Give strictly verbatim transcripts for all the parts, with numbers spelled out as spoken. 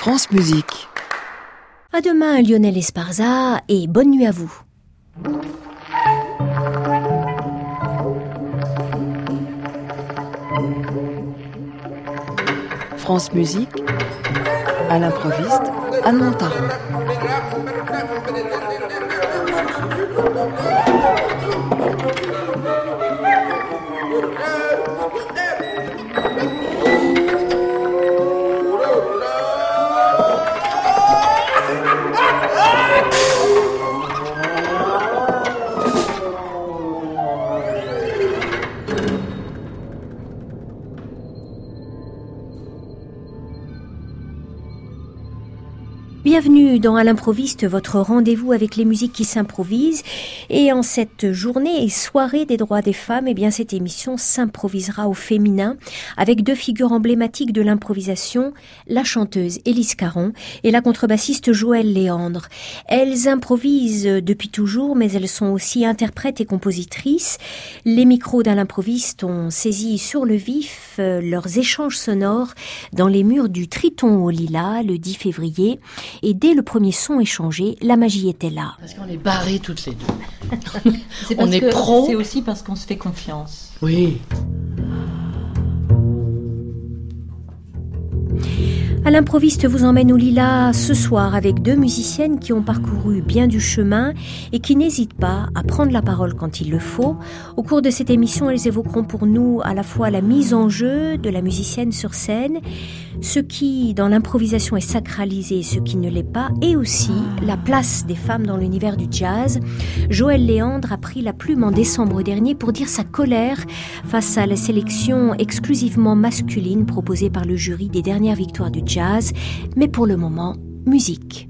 France Musique. À demain, Lionel Esparza, et bonne nuit à vous. France Musique, à l'improviste, Anne Montaron. Bienvenue dans À l'improviste, votre rendez-vous avec les musiques qui s'improvisent. Et en cette journée et soirée des droits des femmes, eh bien cette émission s'improvisera au féminin avec deux figures emblématiques de l'improvisation, la chanteuse Élise Caron et la contrebassiste Joëlle Léandre. Elles improvisent depuis toujours, mais elles sont aussi interprètes et compositrices. Les micros d'À l'improviste ont saisi sur le vif euh, leurs échanges sonores dans les murs du Triton au Lilas le dix février. Et dès le premier son échangé, la magie était là. Parce qu'on est barrés toutes les deux. C'est on est que pro. C'est aussi parce qu'on se fait confiance. Oui. À l'improviste vous emmène au Lilas ce soir avec deux musiciennes qui ont parcouru bien du chemin et qui n'hésitent pas à prendre la parole quand il le faut. Au cours de cette émission, elles évoqueront pour nous à la fois la mise en jeu de la musicienne sur scène, ce qui dans l'improvisation est sacralisé et ce qui ne l'est pas, et aussi la place des femmes dans l'univers du jazz. Joëlle Léandre a pris la plume en décembre dernier pour dire sa colère face à la sélection exclusivement masculine proposée par le jury des dernières victoires du jazz, mais pour le moment, musique.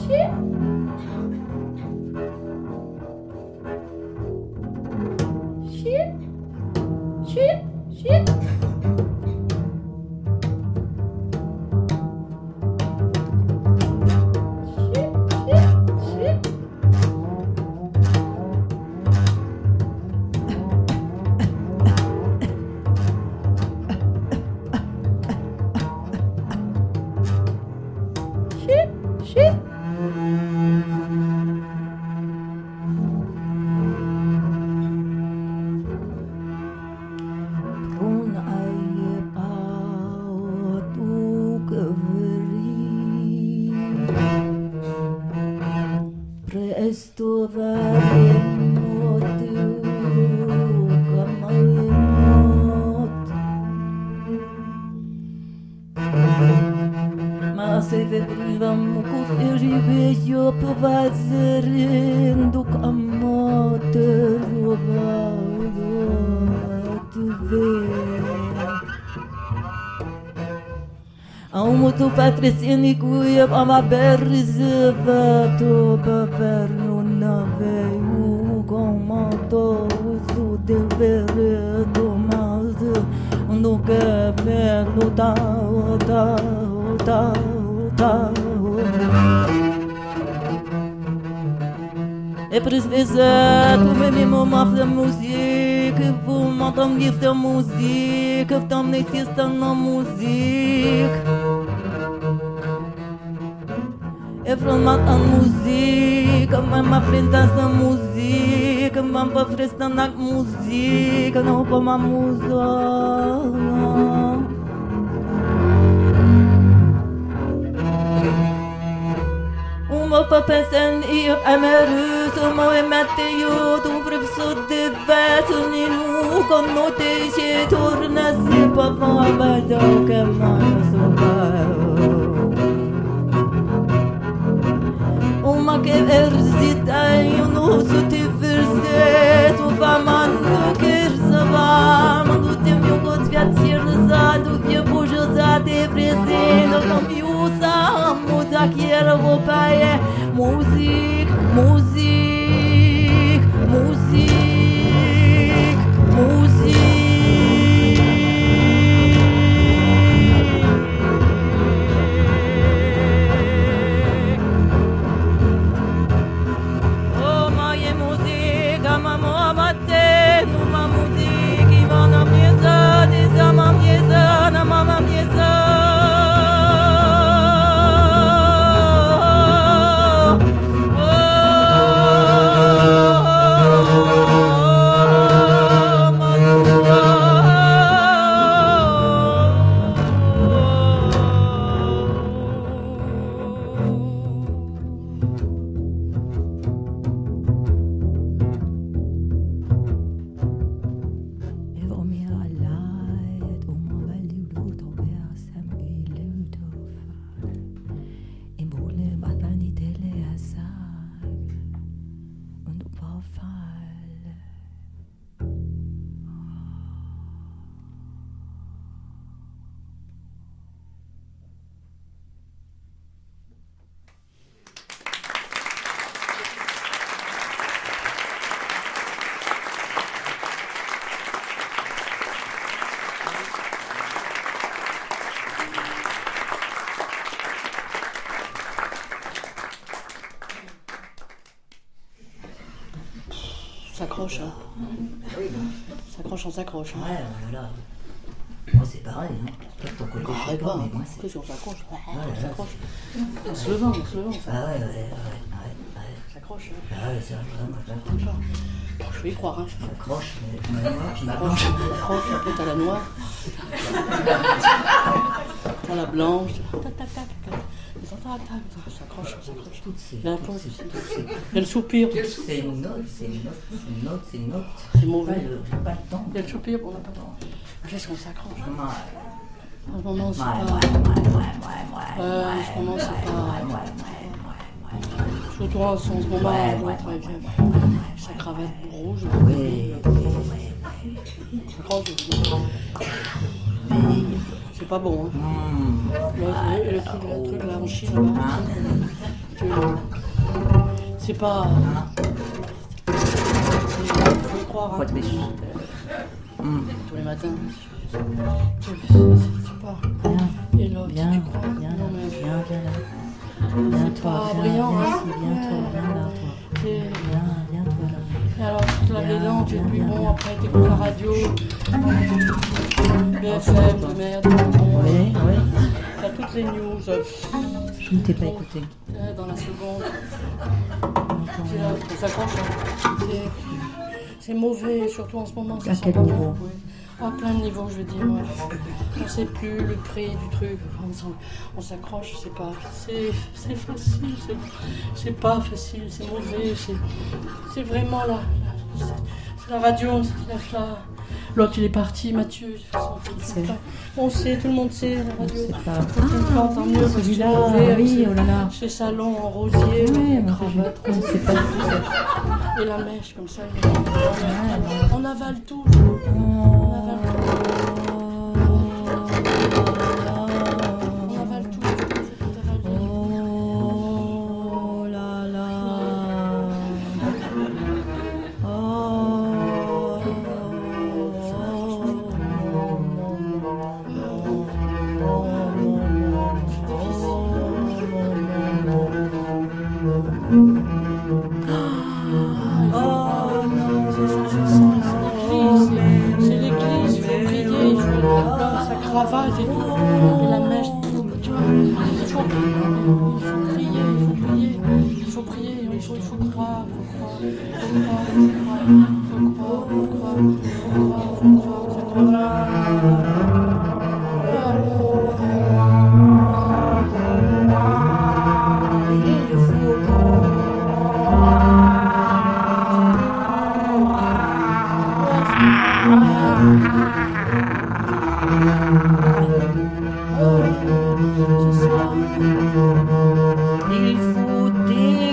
Patricieni cuia ama berzeva to baverno naveu comando su devere do mas no que verno ta ta ta ta e precisar tu me mesmo mafia musique vous m'entendez de musique t'emmener fiesta na musique e format a música, mas me aprendas a música, mas para prestar na música, não para uma música. Uma para pensar em emerus, uma é meteu, um professor de verso, nenhum conote, se torna-se para falar do que mais sou. Uma que erzitei o nosso diverse, tu vai mando que rezava, mando tempo eu gosto de ser rezado, que eu vou usar de presente, não me usa, muda que era o pai, música, música, música, música. S'accroche, hein. S'accroche, on s'accroche. Hein. Ouais, voilà. Moi, c'est pareil. Hein. Toi, ton côté, je sais pas, mais moi, c'est... Qu'est-ce qu'on s'accroche Ouais, On s'accroche. Ouais. On se levant, on se levant. Ah ouais, ouais, ouais, ouais, ouais. On s'accroche. Hein. Ah ouais, c'est vrai, moi, je m'accroche. Je vais y croire, hein. Je m'accroche, mais je m'accroche, je m'accroche. m'accroche. Je m'accroche, après t'as la noire. T'as la blanche. Tac, tac, tac, tac. On s'accroche, on s'accroche. Toutes ces... Il y a la toutes pause. ces- toutes ces- Il y a le soupir. C'est une note, c'est une note, c'est une note, c'est une note. C'est mauvais. Pas le- Pas le temps. Il y a le soupir, on n'a pas le temps. Qu'est-ce qu'on s'accroche? Ouais. En ce moment, c'est Ouais, pas... ouais, ouais, ouais, ouais, ouais. Ouais, en ce moment, c'est Ouais, pas... ouais, ouais, ouais, ouais. Surtout en ce moment, Ouais, on ouais, doit avec ouais, sa cravate rouge. Oui, oui, oui. Ça s'accroche. C'est pas bon, hein. Mmh. Le, le, le truc, le truc là, en Chine, là-bas. tu... C'est pas... Il faut y croire, hein. Tous les matins. Tu sais pas. Et l'autre, Viens, tu crois. viens, Non, mais... viens, viens là. Viens C'est toi, pas viens, brillant, viens hein. ici, viens toi, viens là, toi. C'est- Viens, viens toi là. Et alors, tu te laves les dents, tu es plus Viens, bon, viens. après t'écoutes la radio. B F M, de merde. Bon, Oui, oui. t'as toutes les news. euh, Je ne t'ai pas écouté. euh, Dans la seconde. C'est là, ça s'accroche. Hein. C'est- C'est mauvais, surtout en ce moment. ça À sent quel pas niveau? bon, oui. À plein de niveaux, je veux dire. Ouais. On ne sait plus le prix du truc. On s'en- On s'accroche, c'est pas. C'est c'est facile, c'est- c'est pas facile, c'est mauvais. c'est- C'est vraiment là. C'est c'est la radio, on se lève là. L'autre, il est parti, Mathieu. C'est- On sait, tout le monde sait, la radio. C'est pas... Faut qu'il me plante, tant mieux, parce que celui-là, c'est mauvais, avec oui, ses- oh là là. ses salons en rosier, Oui, avec mais la enfin, je cravate, ne sais pas. et la mèche comme ça. il- On avale tout. On avale tout. On avale tout. tout avale. Oh là là. Oh. C'est l'église, il faut prier, il faut là, sa cravate et tout, et la mèche, tu vois, il faut, il faut prier, il faut prier, il faut prier, il faut, il faut croire, il faut croire, il faut croire, il faut croire, il faut croire, il faut croire, il faut croire, il faut croire, Il faut des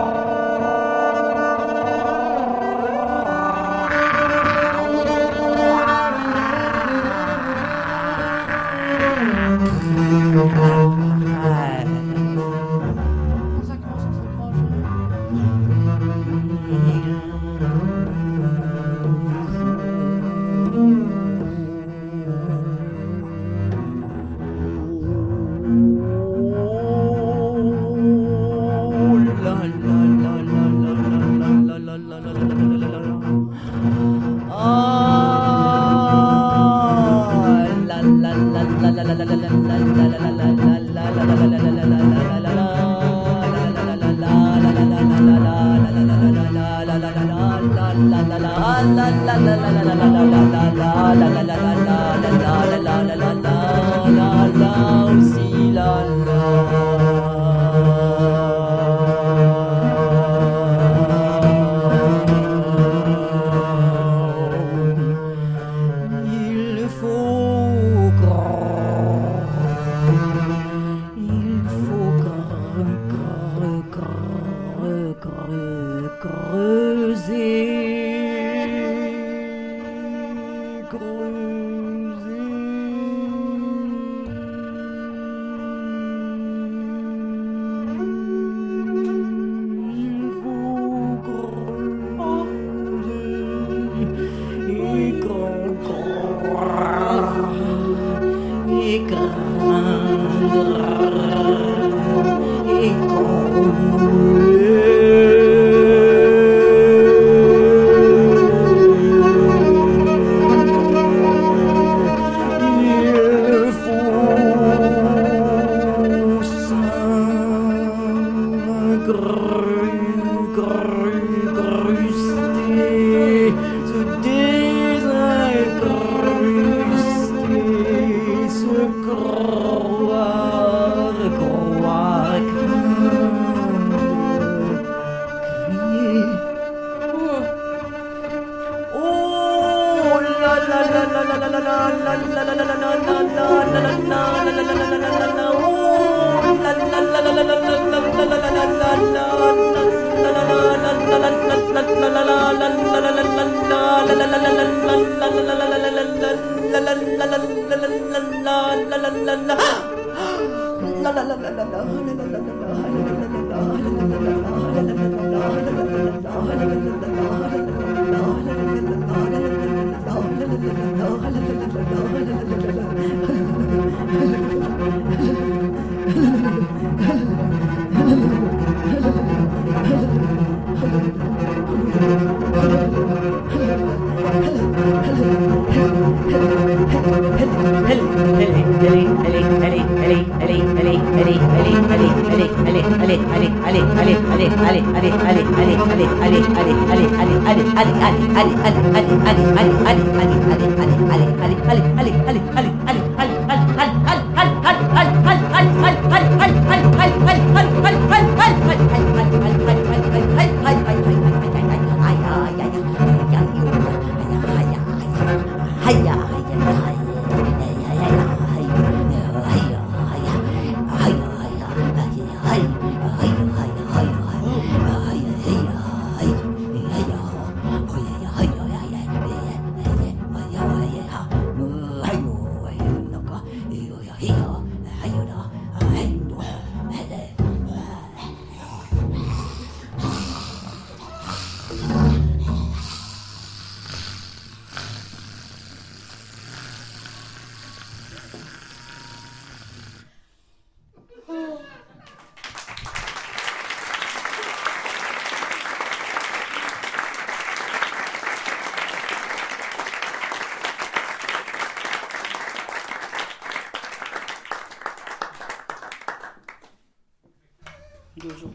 on s'accroche, on s'accroche. Il faut grand, il faut creux, creux, creux, creux, creuser, creuser. Il faut creuser et craindre, et craindre, et il faut s'incruster, se désincruster, se croire, croire, craindre, crier. Oh la la la la la la la la la la la la la la la la Dojo.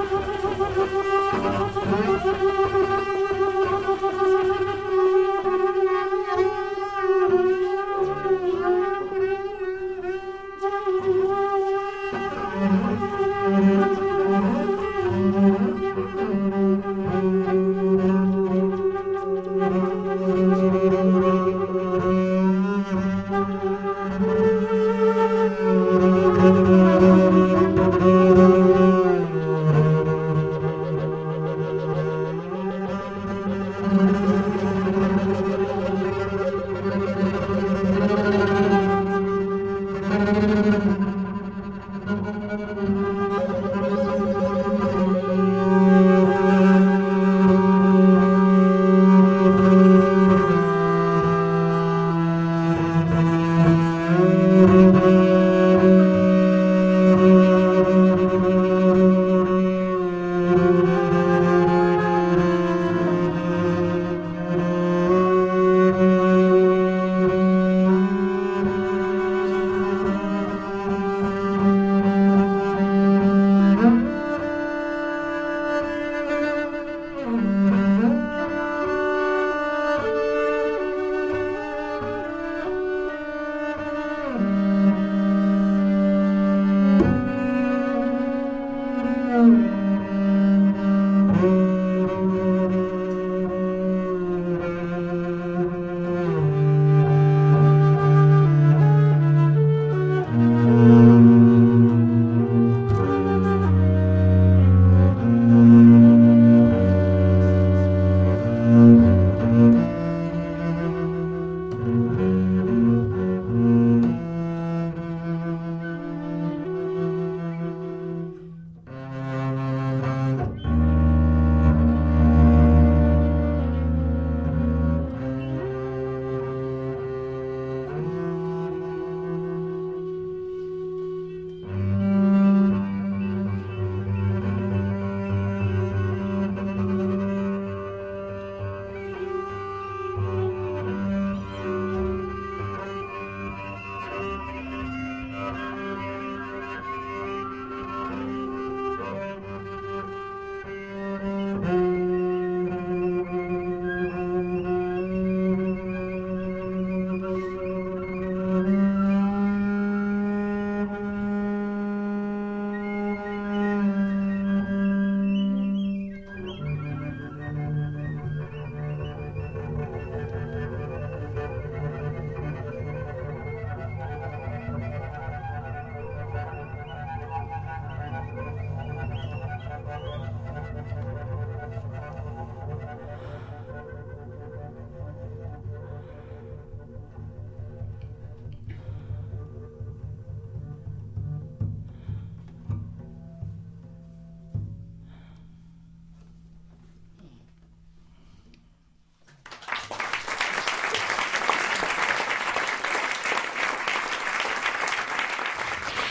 Thank you.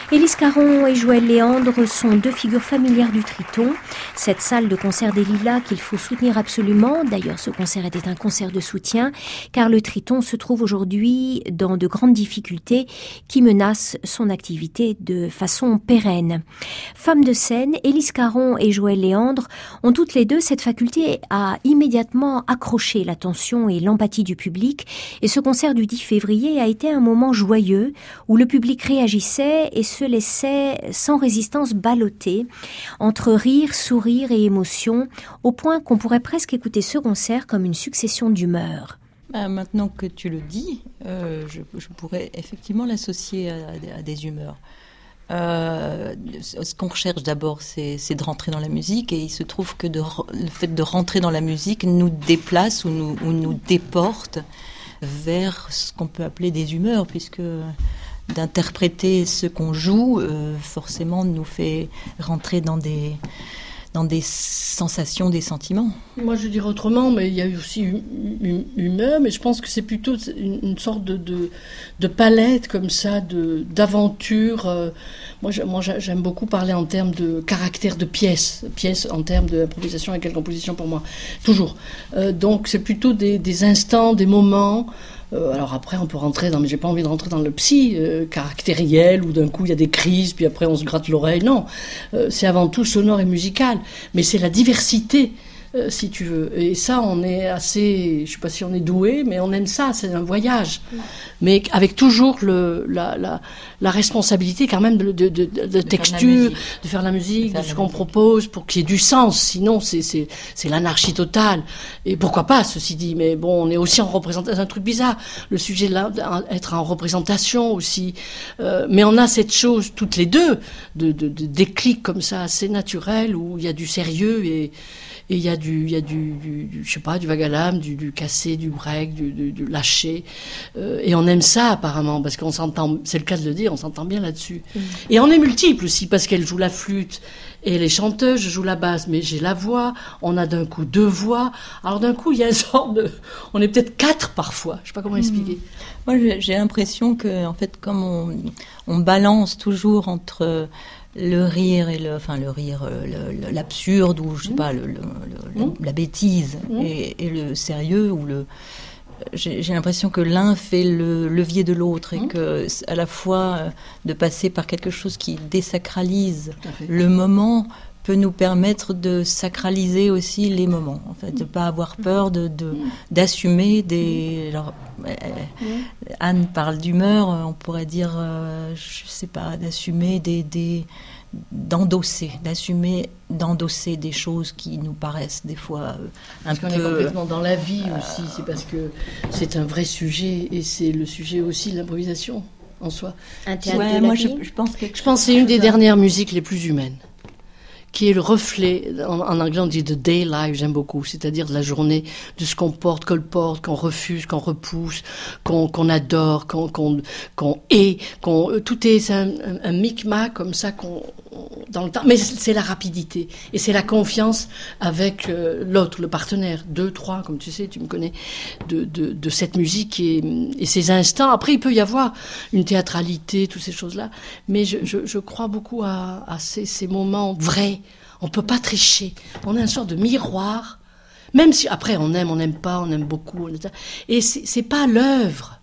Élise Caron et Joël Léandre sont deux figures familières du Triton, cette salle de concert des Lilas qu'il faut soutenir absolument. D'ailleurs, ce concert était un concert de soutien, car le Triton se trouve aujourd'hui dans de grandes difficultés qui menacent son activité de façon pérenne. Femmes de scène, Élise Caron et Joël Léandre ont toutes les deux cette faculté à immédiatement accrocher l'attention et l'empathie du public, et ce concert du dix février a été un moment joyeux où le public réagissait et se laissait sans résistance balloter entre rire, sourire et émotion, au point qu'on pourrait presque écouter ce concert comme une succession d'humeurs. Bah, maintenant que tu le dis, euh, je, je pourrais effectivement l'associer à, à, à des humeurs. Euh, ce qu'on recherche d'abord, c'est, c'est de rentrer dans la musique, et il se trouve que de, le fait de rentrer dans la musique nous déplace ou nous, ou nous déporte vers ce qu'on peut appeler des humeurs, puisque d'interpréter ce qu'on joue, euh, forcément, nous fait rentrer dans des, dans des sensations, des sentiments. Moi, je dirais autrement, mais il y a aussi une humeur, mais je pense que c'est plutôt une, une sorte de, de, de palette comme ça, de, d'aventure. Euh, moi, je, moi, j'aime beaucoup parler en termes de caractère de pièce, pièce en termes d'improvisation et quelle composition pour moi, toujours. Euh, donc, c'est plutôt des, des instants, des moments. Euh, alors après, on peut rentrer dans, mais j'ai pas envie de rentrer dans le psy euh, caractériel où d'un coup il y a des crises, puis après on se gratte l'oreille. Non, euh, c'est avant tout sonore et musical, mais c'est la diversité. Euh, si tu veux. Et ça, on est assez... Je sais pas si on est doué, mais on aime ça, c'est un voyage. Ouais. Mais avec toujours le, la, la, la responsabilité quand même de, de, de, de, de texture, faire de faire la musique, de, faire de ce qu'on musique. propose, pour qu'il y ait du sens. Sinon, c'est, c'est, c'est l'anarchie totale. Et pourquoi pas, ceci dit. Mais bon, on est aussi en représentation... C'est un truc bizarre, le sujet de la, être en représentation aussi. Euh, mais on a cette chose, toutes les deux, de, de, de déclic comme ça, assez naturel, où il y a du sérieux et... Et il y a du, il y a du, du, du, je sais pas, du vague à l'âme, du, du cassé, du break, du, du, du lâché. Euh, et on aime ça, apparemment, parce qu'on s'entend, c'est le cas de le dire, on s'entend bien là-dessus. Mmh. Et on est multiples aussi, parce qu'elle joue la flûte, et elle est chanteuse, je joue la basse, mais j'ai la voix. On a d'un coup deux voix. Alors d'un coup, il y a une sorte de, on est peut-être quatre parfois. Je sais pas comment expliquer. Mmh. Moi, j'ai, j'ai l'impression que, en fait, comme on, on balance toujours entre le rire et le, enfin le rire, le, l'absurde ou je sais pas, le, le, le, mmh. la bêtise mmh. et, et le sérieux ou le. J'ai, j'ai l'impression que l'un fait le levier de l'autre et mmh. que à la fois de passer par quelque chose qui désacralise le moment peut nous permettre de sacraliser aussi les moments, en fait, de pas avoir peur de, de d'assumer des. Alors, Anne parle d'humeur, on pourrait dire, euh, je sais pas, d'assumer des, des d'endosser, d'assumer, d'endosser des choses qui nous paraissent des fois un parce peu. Parce qu'on est complètement dans la vie aussi, c'est parce que c'est un vrai sujet et c'est le sujet aussi de l'improvisation en soi. Un théâtre ouais, de moi la je, vie. je pense que je pense que c'est une des dernières musiques les plus humaines, qui est le reflet, en, en anglais on dit the day life, j'aime beaucoup, c'est-à-dire de la journée, de ce qu'on porte, qu'on porte, qu'on refuse, qu'on repousse, qu'on, qu'on adore, qu'on, qu'on, qu'on hait, qu'on, tout est c'est un, un, un micmac comme ça qu'on, dans le temps, mais c'est la rapidité et c'est la confiance avec euh, l'autre, le partenaire, deux, trois, comme tu sais, tu me connais, de, de, de cette musique et, et ces instants. Après, il peut y avoir une théâtralité, toutes ces choses-là, mais je, je, je crois beaucoup à, à ces, ces moments vrais. On peut pas tricher. On a une sorte de miroir, même si après on aime, on n'aime pas, on aime beaucoup, et c'est, c'est pas l'œuvre.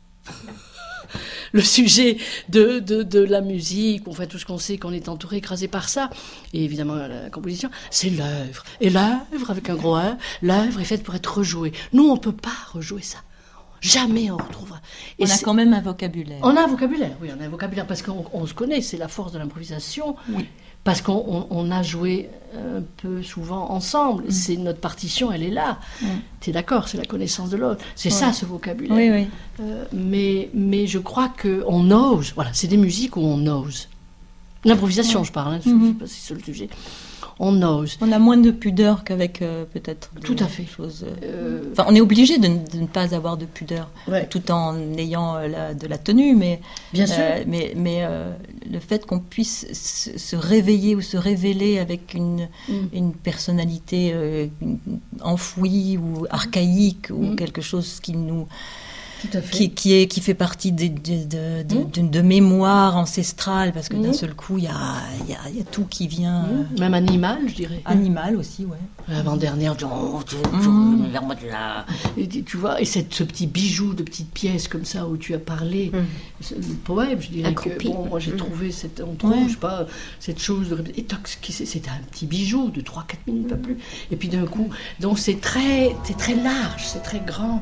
Le sujet de, de, de la musique, on fait tout ce qu'on sait, qu'on est entouré, écrasé par ça, et évidemment la composition, c'est l'œuvre. Et l'œuvre, avec un gros E, l'œuvre est faite pour être rejouée. Nous, on peut pas rejouer ça. Jamais on retrouvera. Et on a quand même un vocabulaire. On a un vocabulaire, oui, on a un vocabulaire, parce qu'on on se connaît, c'est la force de l'improvisation. Oui. Parce qu'on on, on a joué un peu souvent ensemble. Mmh. C'est notre partition, elle est là. Mmh. Tu es d'accord, c'est la connaissance de l'autre. C'est ouais. ça, ce vocabulaire. Oui, oui. Euh, mais, mais je crois qu'on ose. Voilà, c'est des musiques où on ose. L'improvisation, ouais. je parle, hein, mmh. je sais pas si c'est le sujet. On ose. On a moins de pudeur qu'avec euh, peut-être des tout à fait. choses. Euh... Enfin, on est obligé de, de ne pas avoir de pudeur, ouais. tout en ayant euh, la, de la tenue, mais bien sûr. Euh, mais mais euh, le fait qu'on puisse se, se réveiller ou se révéler avec une mm. une personnalité euh, enfouie ou archaïque mm. ou quelque chose qui nous Tout à fait. qui, qui, est, qui fait partie de, de, de, de, Mmh. de, de mémoire ancestrale, parce que Mmh. d'un seul coup, il y a, il y, a, il y a tout qui vient. Mmh. Même animal, je dirais. euh, animal aussi, ouais. L'avant-dernière, oh, tu, Mmh. et tu, tu vois, et cette, ce petit bijou de petite pièce comme ça où tu as parlé, Mmh. c'est le poème, je dirais Accroupi. que bon, moi j'ai Mmh. trouvé cette, on trouve, Ouais. je sais pas, cette chose de, et tox, qui c'est- c'était un petit bijou de trois quatre minutes, pas plus. Et puis d'un coup, donc c'est très, c'est très large, c'est très grand.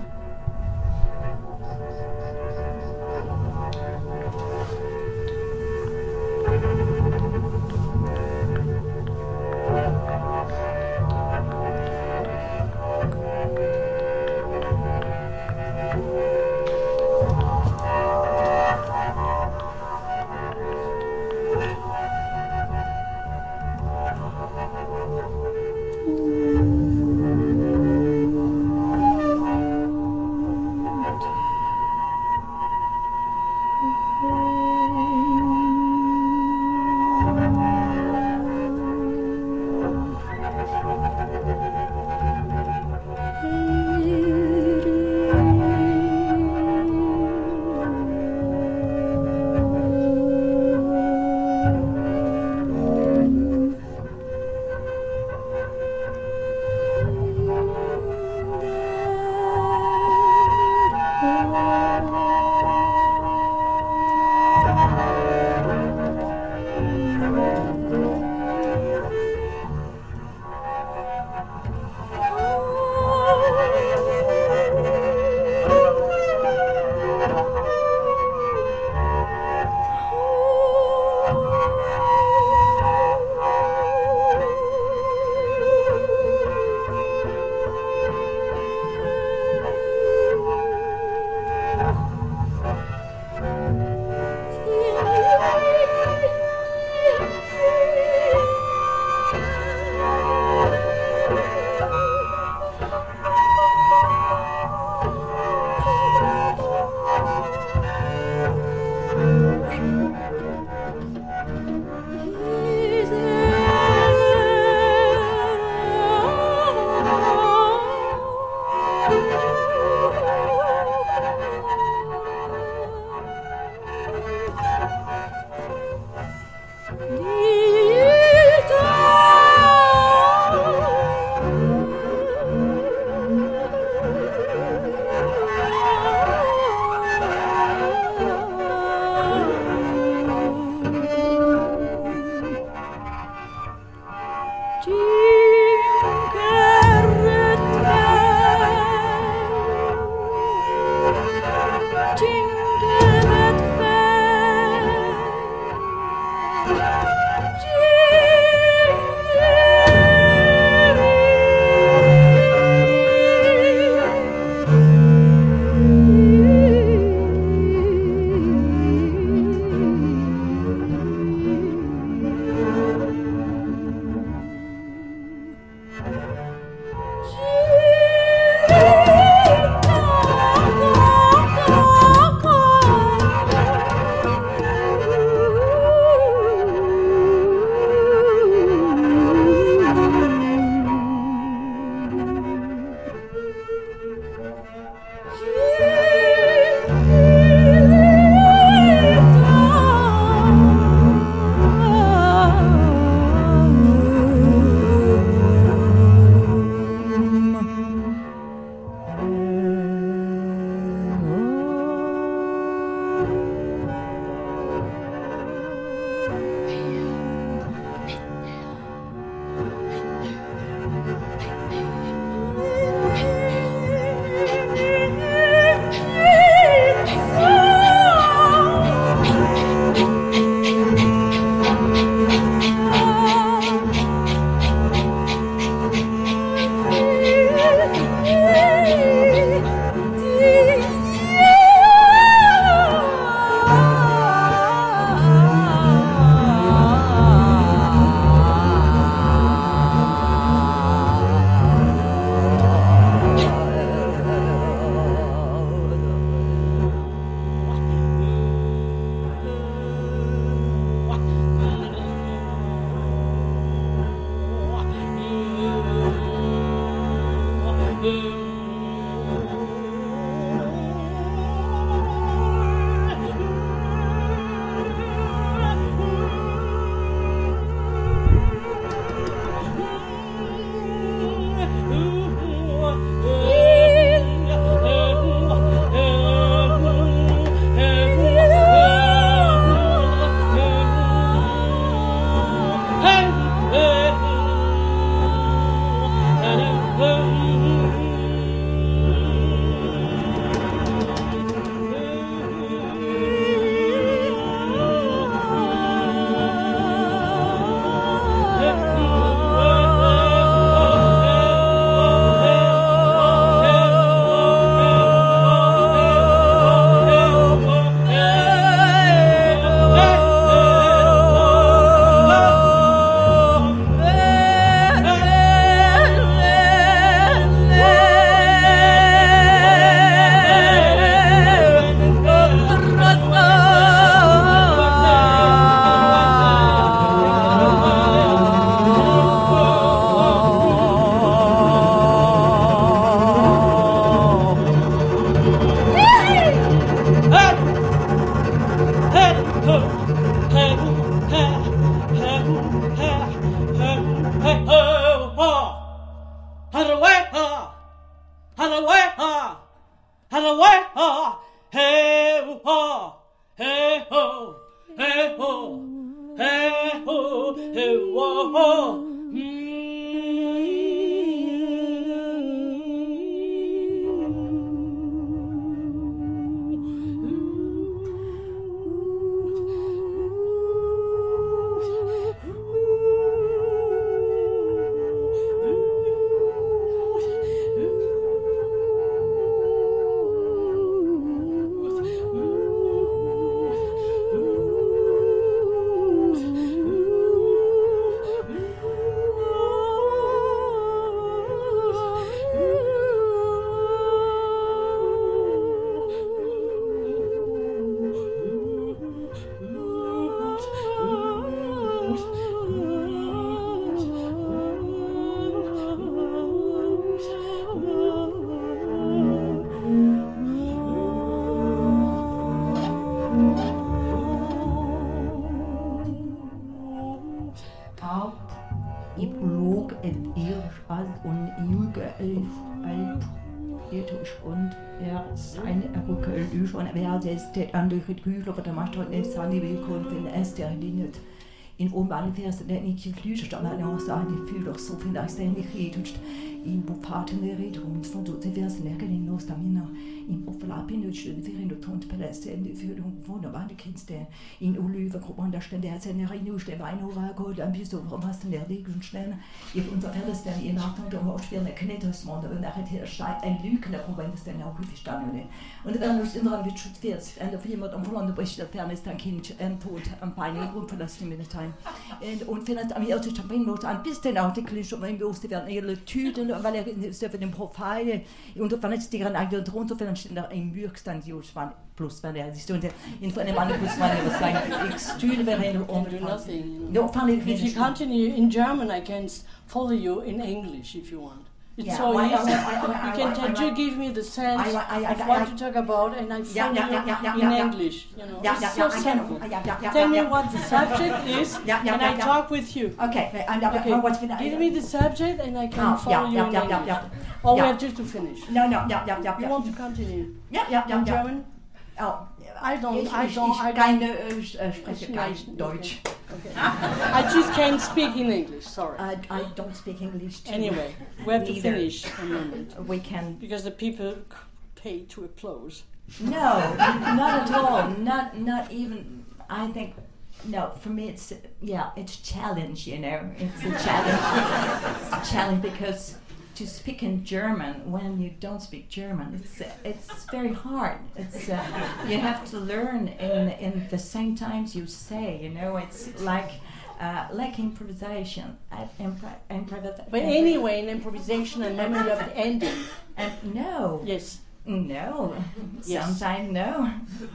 Det andre rytmyler, der macht heute nicht seine Willkommen für den ersten Linie. In omvärlden den ikke flyrstam her nå så er det fyller så fin der sten i hit in på parten der rit hon så då det vers lägger in nå stamina in på flapin och det för ändå tont på det sten för hon wunderbar det kennst der in Olöwe Gruppe der stand der sen rein nur der Wein war gut ein bisschen so warum hast du der liegen schnell ihr unser Felles der in Achtung der auch schwer eine Knettes Mond und nachher der steigt ein Lügner wenn das denn auch wirklich stand und dann ist in dran wird schutz wird und auf jemand am Vorne bricht der Ferne ist dann Kind ein Tod am Bein und verlassen mir nicht ein und findet am ersten Champagne noch ein bisschen Artikel schon mein Beruf werden ihre Tüten weil er ist für den Profil und dann ist die gerade eigentlich drunter für dann steht da ein Bürgstand die waren plus wenn er sich und in von einem anderen muss man was sagen Stühle wäre on nothing no funny if you continue in German I can follow you in English if you want. It's yeah, so well, easy. I, I, I, you can I, I, tell, you give me the sense I, I, I, of I, what I, to talk about, and I follow yeah, yeah, yeah, yeah, you yeah, in yeah. English. You know, yeah, it's yeah, so yeah, simple. Yeah, yeah, yeah, tell yeah, me yeah. what the subject is, yeah, yeah, and yeah, I yeah. talk with you. Okay, I'm, I'm, okay. what's been, Give me the subject, and I can oh, follow yeah, you yeah, in yeah, English. yeah, yeah. Or yeah. we have just to finish. No, no, yeah, yeah, yeah. You yeah. want to continue? Yeah, yeah, yeah. In yeah. German? Oh, I don't. ich, I ich, don't. ich I keine, don't. äh, spreche kein Deutsch. Okay. Okay. I just can't speak in English. Sorry. I, I don't speak English. Too. Anyway, we have to Neither. finish a moment. We can. Because the people pay to applause. No, not at all. Not, not even. I think. No, for me it's yeah, it's a challenge. You know, it's a challenge. It's a challenge because. To speak in German when you don't speak German, it's uh, it's very hard. It's uh, you have to learn in in the same times you say. You know, it's like uh, like improvisation. Uh, impro- improvisation. But anyway, in improvisation, and then you have the ending. And no. Yes. No. Yes. Sometimes no.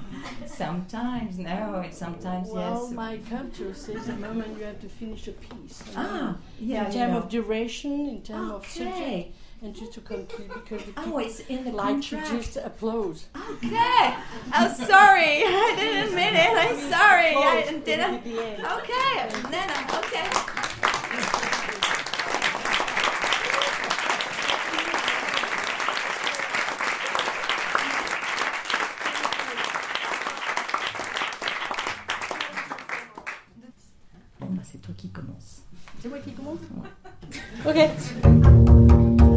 Sometimes no. It's sometimes well, yes. my culture says the moment you have to finish a piece. Ah, yeah. In terms you know. of duration, in terms of Okay. subject, and just to complete because the people Oh, it's in the like to contract. just applause. Okay. I'm sorry. I didn't mean it. I'm sorry. I didn't. Okay. Then I'm okay. Bon, bah, c'est toi qui commence. C'est moi qui commence. Ouais. Ok.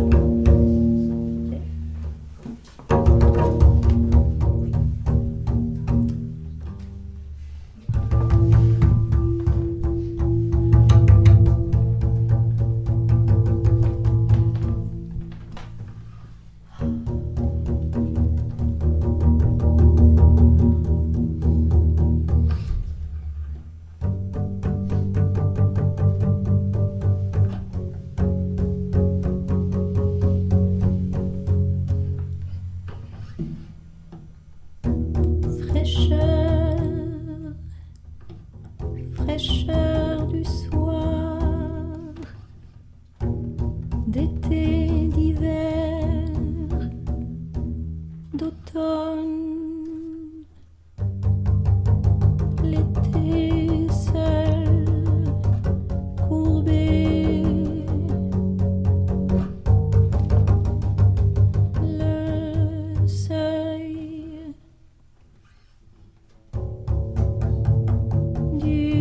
Fraîcheur, fraîcheur du soir, d'été, d'hiver, d'automne, l'été.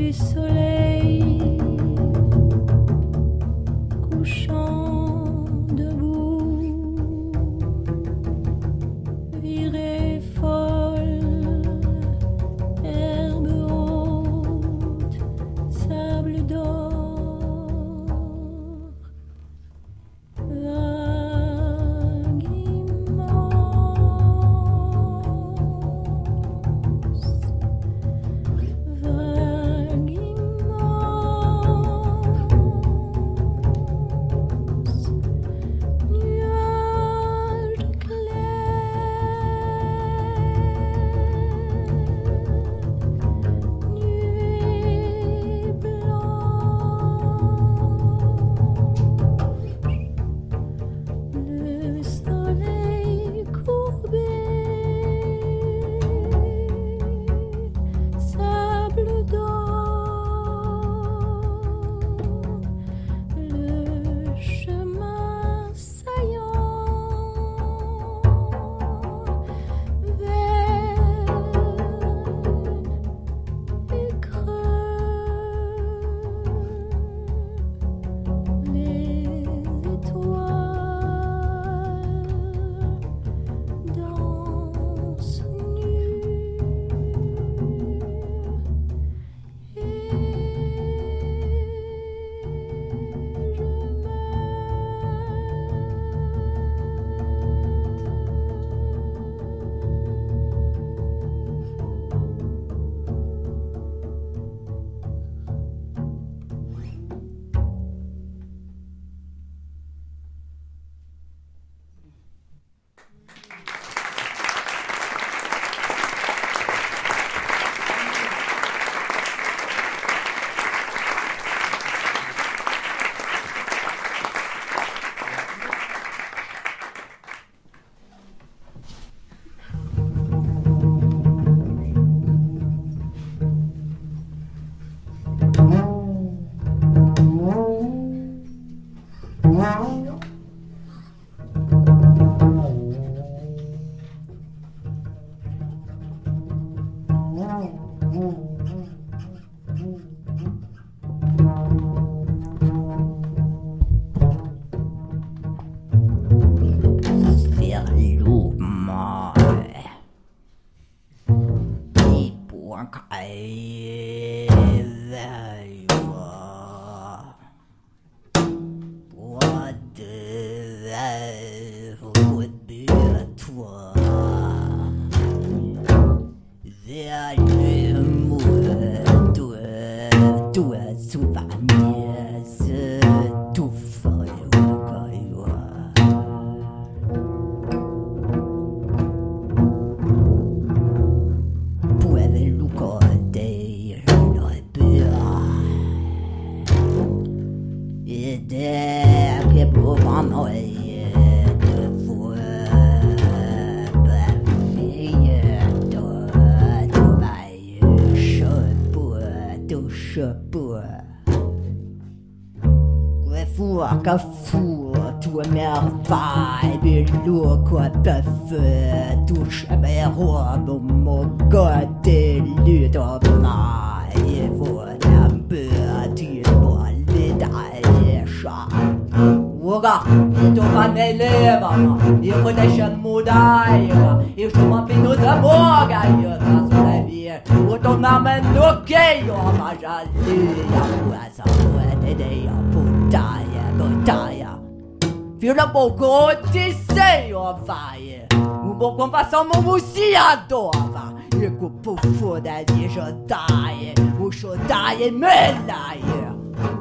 Som om hun sier dova Eko på få deg de så daje Og så daje med daje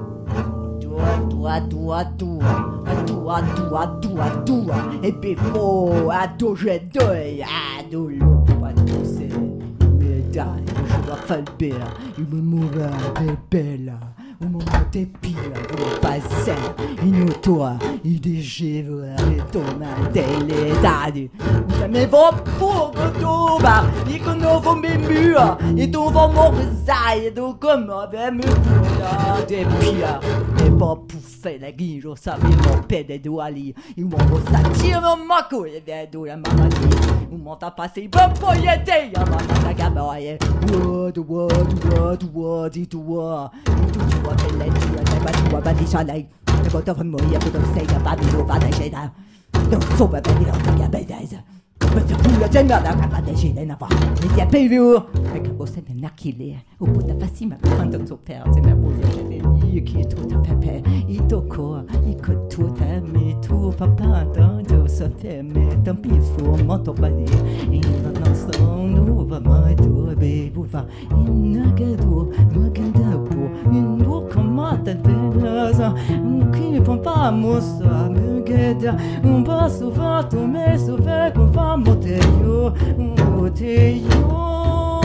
Dua, dua, dua, dua Dua, dua, dua, dua E befo a doje doje A do lupa do se Medalje, je dois faire belle Il me mourra de bella O moment te pia, o passé Ino tua, i diceva Ritorna dell'etadi Me vou fogo tuba E quando eu vou me mua E tu vou morrer Do como é me pula De pia E vou pouffer la guille Je savais mon pède do ali E mon beau satire mon maco E vedo la maladie on monte à passer, bon poyété, y'a la gabaye. Wood, wood, wood, wood, it was. Tout tu vois, belle, tu vois, tu vois, belle, chalet. Le bottom of moi, y'a pas de say, y'a pas de l'eau, pas d'agir. Donc, faut pas venir dans la gabaye. Mais tu peux le tenir dans la gabaye, n'a pas. Mais y'a pas vu. Avec un beau c'est un akilé. Au bout de la facile, ma prendre ton père, c'est ma boule, j'avais dit qui est tout à fait père. Il tocco, il coûte tout à mais tout, papa, tant de se faire, mais tant pis, faut m'entendre parler. Et maintenant, son nous va m'aider, bébé, vous va. Il n'a qu'à d'eau, n'a qu'à d'eau, une eau comme à ta belle, qui ne prend pas mon sang, me guette, on va sauver, tomber, sauver, qu'on va monter, yo, monter, yo.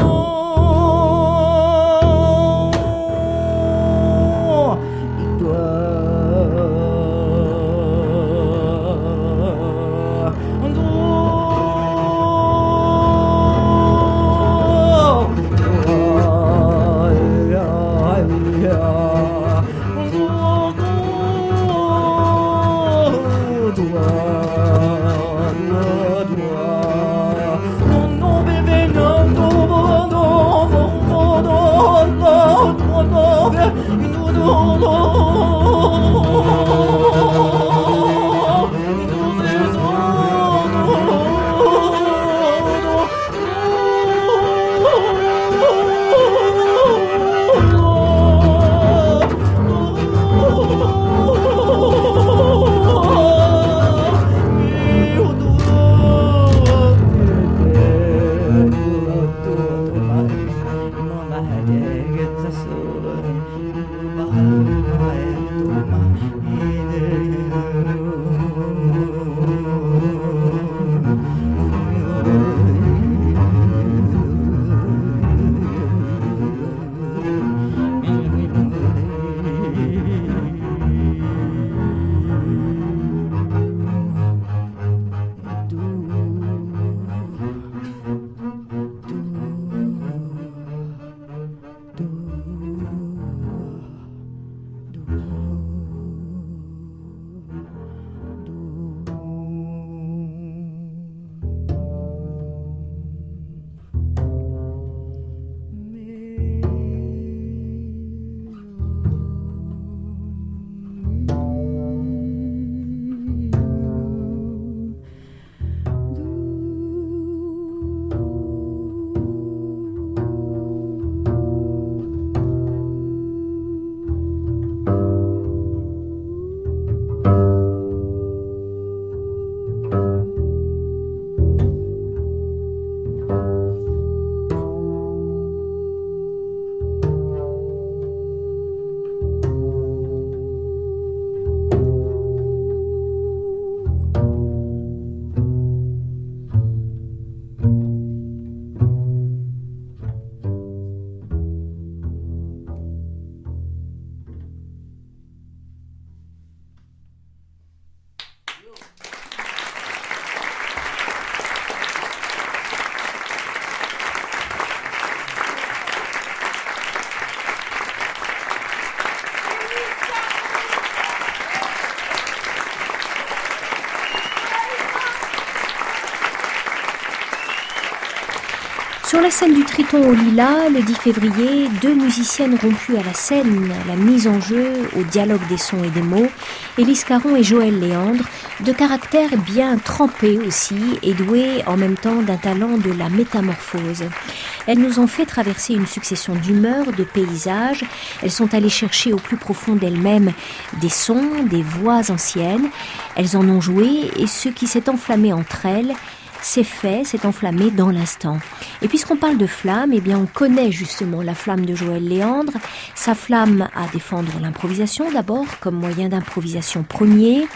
Sur la scène du Triton au Lilas, le dix février, deux musiciennes rompues à la scène, à la mise en jeu, au dialogue des sons et des mots, Élise Caron et Joëlle Léandre, de caractère bien trempés aussi et doués en même temps d'un talent de la métamorphose. Elles nous ont fait traverser une succession d'humeurs, de paysages. Elles sont allées chercher au plus profond d'elles-mêmes des sons, des voix anciennes. Elles en ont joué et ce qui s'est enflammé entre elles, c'est fait, c'est enflammé dans l'instant. Et puisqu'on parle de flamme, eh bien on connaît justement la flamme de Joëlle Léandre, sa flamme à défendre l'improvisation d'abord comme moyen d'improvisation premier,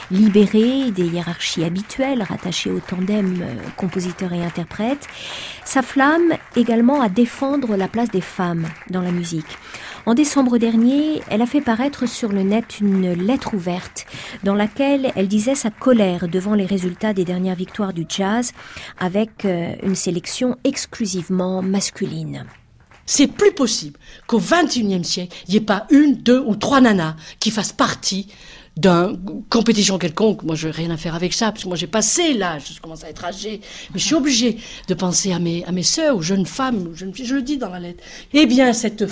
libéré des hiérarchies habituelles rattachées au tandem euh, compositeur et interprète, sa flamme également à défendre la place des femmes dans la musique. En décembre dernier, elle a fait paraître sur le net une lettre ouverte dans laquelle elle disait sa colère devant les résultats des dernières victoires du jazz avec une sélection exclusivement masculine. C'est plus possible qu'au vingt et unième siècle, il n'y ait pas une, deux ou trois nanas qui fassent partie d'une compétition quelconque. Moi, je n'ai rien à faire avec ça, parce que moi, j'ai passé l'âge, je commence à être âgée, mais je suis obligée de penser à mes, à mes sœurs, aux jeunes femmes, aux jeunes filles, je le dis dans la lettre. Eh bien, cette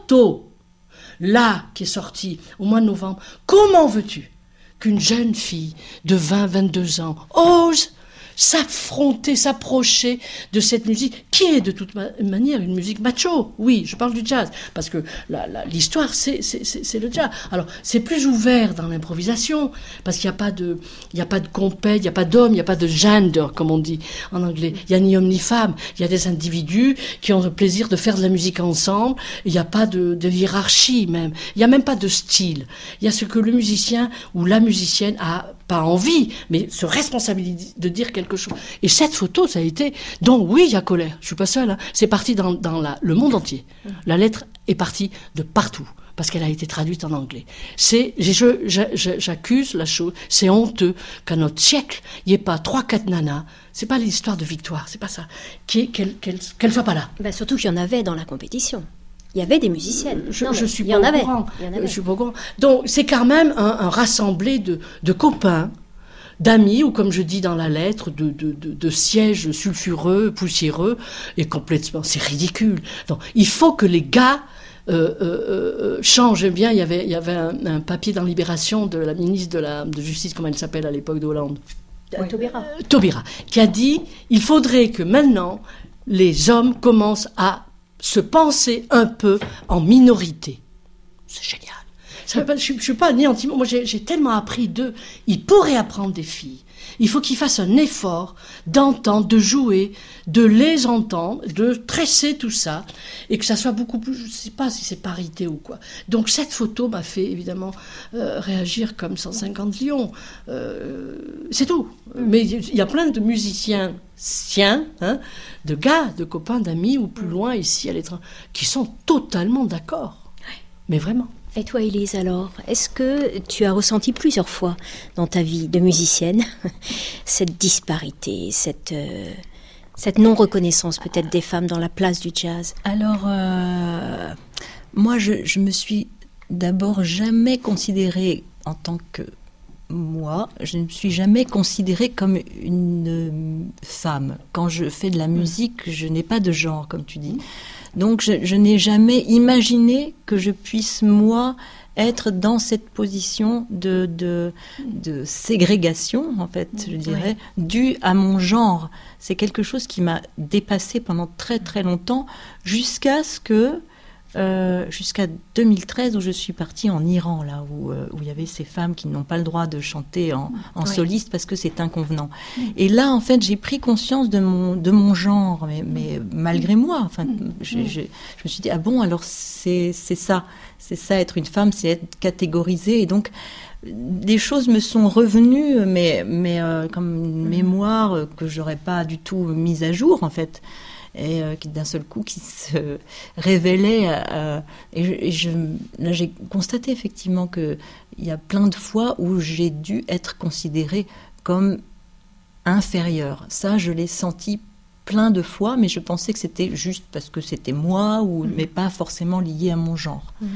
photo-là, qui est sortie au mois de novembre, comment veux-tu qu'une jeune fille de vingt, vingt-deux ans ose s'affronter, s'approcher de cette musique, qui est de toute ma- manière une musique macho. Oui, je parle du jazz, parce que la, la, l'histoire, c'est, c'est, c'est, c'est le jazz. Alors, c'est plus ouvert dans l'improvisation, parce qu'il n'y a pas de, il n'y a pas de compète, il n'y a pas d'homme, il n'y a pas de gender, comme on dit en anglais. Il n'y a ni homme ni femme. Il y a des individus qui ont le plaisir de faire de la musique ensemble. Il n'y a pas de, de hiérarchie, même. Il n'y a même pas de style. Il y a ce que le musicien ou la musicienne a pas envie, mais se responsabilise de dire quelque chose. Et cette photo, ça a été... Donc oui, il y a colère, je suis pas seule, hein. C'est parti dans, dans la, le monde entier. La lettre est partie de partout, parce qu'elle a été traduite en anglais. C'est, je, je, je, j'accuse la chose, c'est honteux qu'à notre siècle, il n'y ait pas trois, quatre nanas, c'est pas l'histoire de victoire, c'est pas ça, qu'elle qu'elle, qu'elle, qu'elle soit pas là. Ben, surtout qu'il y en avait dans la compétition. Il y avait des musiciennes. Je, Non, je suis il y pas en au avait. courant. Il y en avait. Je suis pas au courant. Donc c'est quand même un, un rassemblé de, de copains, d'amis, ou comme je dis dans la lettre, de, de, de, de sièges sulfureux, poussiéreux, et complètement, c'est ridicule. Donc il faut que les gars euh, euh, euh, changent bien. Il y avait, il y avait un, un papier dans Libération de la ministre de la de Justice, comment elle s'appelle à l'époque de Hollande, Oui. Taubira. euh, Taubira, qui a dit il faudrait que maintenant les hommes commencent à se penser un peu en minorité. C'est génial. Ça veut pas, je ne suis pas ni anti... Moi, j'ai, j'ai tellement appris d'eux. Ils pourraient apprendre des filles. Il faut qu'ils fassent un effort d'entendre, de jouer, de les entendre, de tresser tout ça, et que ça soit beaucoup plus... Je ne sais pas si c'est parité ou quoi. Donc, cette photo m'a fait, évidemment, euh, réagir comme cent cinquante lions. Euh, c'est tout. Mais il y a plein de musiciens siens, hein, de gars, de copains, d'amis, ou plus loin, ici, à l'étranger, qui sont totalement d'accord. Mais vraiment. Et toi, Élise, alors, est-ce que tu as ressenti plusieurs fois dans ta vie de musicienne cette disparité, cette, euh, cette non-reconnaissance peut-être des femmes dans la place du jazz? Alors, euh, moi, je, je me suis d'abord jamais considérée en tant que moi, je ne me suis jamais considérée comme une femme. Quand je fais de la musique, je n'ai pas de genre, comme tu dis. Donc, je, je n'ai jamais imaginé que je puisse, moi, être dans cette position de, de, de ségrégation, en fait, je dirais, oui. due à mon genre. C'est quelque chose qui m'a dépassée pendant très, très longtemps, jusqu'à ce que... Euh, jusqu'à deux mille treize où je suis partie en Iran, là où, euh, où il y avait ces femmes qui n'ont pas le droit de chanter en, en oui. soliste parce que c'est inconvenant. Oui. Et là, en fait, j'ai pris conscience de mon, de mon genre, mais, mais malgré moi. Enfin, je, je, je me suis dit, ah bon, alors c'est, c'est ça. C'est ça, être une femme, c'est être catégorisée. Et donc, des choses me sont revenues, mais, mais euh, comme une mémoire que je n'aurais pas du tout mise à jour, en fait. Et euh, qui d'un seul coup qui se révélait euh, et, je, et je, là j'ai constaté effectivement que il y a plein de fois où j'ai dû être considérée comme inférieure. Ça, je l'ai senti plein de fois, mais je pensais que c'était juste parce que c'était moi, ou, mmh. mais pas forcément lié à mon genre. Mmh.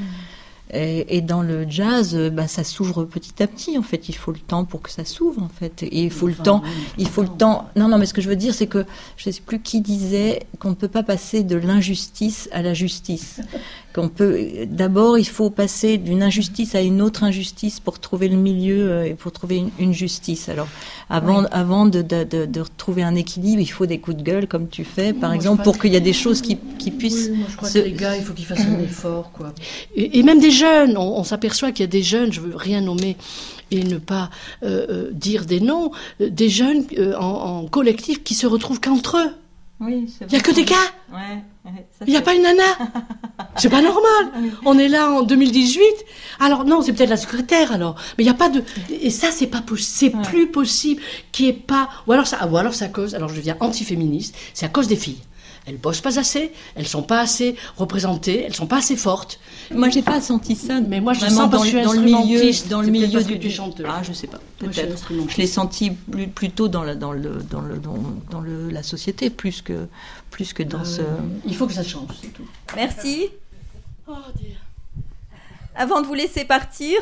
Et, et dans le jazz, bah, ça s'ouvre petit à petit. En fait, il faut le temps pour que ça s'ouvre. En fait, et il faut enfin, le temps. Oui, il faut le temps. Non, non, mais ce que je veux dire, c'est que je ne sais plus qui disait qu'on ne peut pas passer de l'injustice à la justice. Qu'on peut. D'abord, il faut passer d'une injustice à une autre injustice pour trouver le milieu et pour trouver une, une justice. Alors, avant, oui. avant de, de, de, de retrouver un équilibre, il faut des coups de gueule, comme tu fais, par moi, exemple, pour qu'il y ait des choses qui, qui puissent. Oui, moi, je crois se... que les gars, il faut qu'ils fassent un effort, quoi. Et, et même des jeunes, on, on s'aperçoit qu'il y a des jeunes, je veux rien nommer et ne pas euh, euh, dire des noms, euh, des jeunes euh, en, en collectif qui se retrouvent qu'entre eux. Oui, c'est il n'y a que des gars. Ouais, ouais, ça il n'y a pas une nana. C'est pas normal. On est là en deux mille dix-huit. Alors non, c'est peut-être la secrétaire alors. Mais il n'y a pas de... Et ça, c'est pas possible. C'est ouais. plus possible qu'il n'y ait pas... Ou alors, ça... Ou alors c'est à cause... Alors je deviens antiféministe. C'est à cause des filles. Elles bossent pas assez, elles sont pas assez représentées, elles sont pas assez fortes. Moi, j'ai pas senti ça. Mais moi, je vraiment sens dans, parce que je suis dans le milieu, dans le milieu du, du chanteur. Ah, je sais pas. Peut-être. Moi, je, je l'ai senti plus, plutôt dans la, dans le, dans le, dans, dans le, la société, plus que, plus que dans euh, ce. Il faut que ça change, c'est tout. Merci. Oh Dieu. avant de vous laisser partir,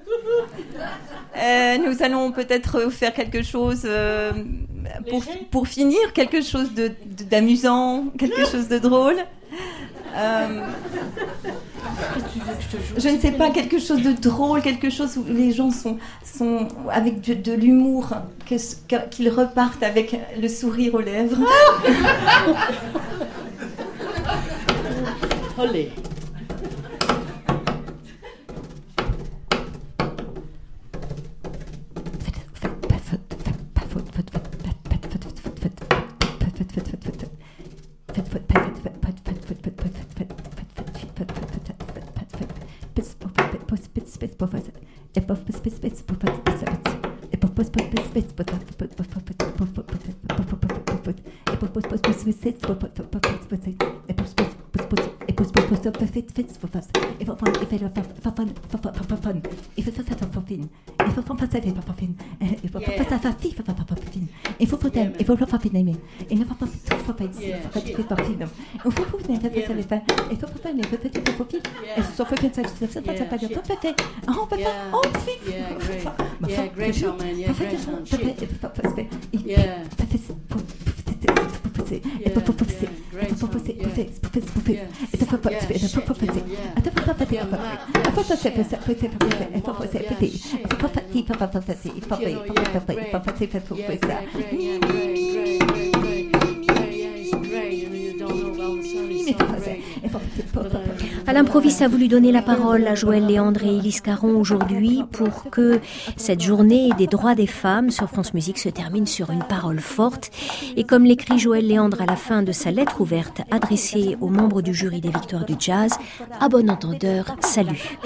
euh, nous allons peut-être faire quelque chose euh, pour, pour finir, quelque chose de, de, d'amusant, quelque chose de drôle. Euh, je ne sais pas, quelque chose de drôle, quelque chose où les gens sont, sont avec de, de l'humour, que, que, qu'ils repartent avec le sourire aux lèvres. Olé. Yeah, great showman. Yeah, great showman. Yeah. Alain Provis a voulu donner la parole à Joël Léandre et Élise Caron aujourd'hui pour que cette journée des droits des femmes sur France Musique se termine sur une parole forte. Et comme l'écrit Joël Léandre à la fin de sa lettre ouverte adressée aux membres du jury des Victoires du Jazz, à bon entendeur, salut.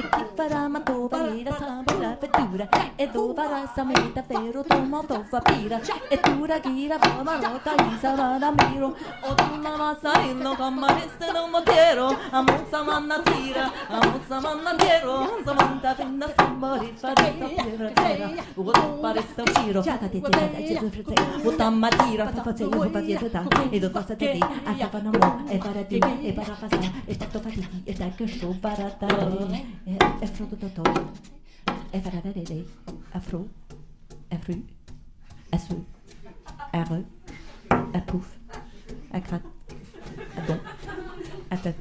Tira, a moça manandeiro, Samanta fina samori, tira, tira, o outro parece um tiro, o tamatira, para fazer o vavieta, e do costa de a capa na mão, é para ti, é para fazer, é para fazer, é para que show para dar, é fruto do todo, é para dar ele, afro, afro, asso, arre, a pouf, a gratte, a don, a tête.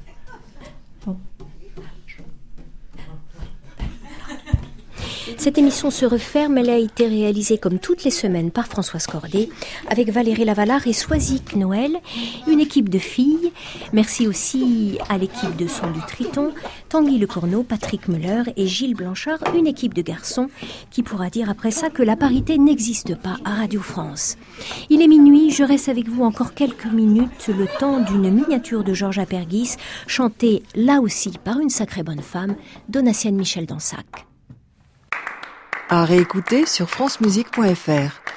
Cette émission se referme, elle a été réalisée comme toutes les semaines par Françoise Cordet, avec Valérie Lavalard et Soisic Noël, une équipe de filles. Merci aussi à l'équipe de son du Triton, Tanguy Lecorneau, Patrick Muller et Gilles Blanchard, une équipe de garçons qui pourra dire après ça que la parité n'existe pas à Radio France. Il est minuit, je reste avec vous encore quelques minutes, le temps d'une miniature de Georges Apergis, chantée là aussi par une sacrée bonne femme, Donatienne Michel Dansac. À réécouter sur francemusique point f r.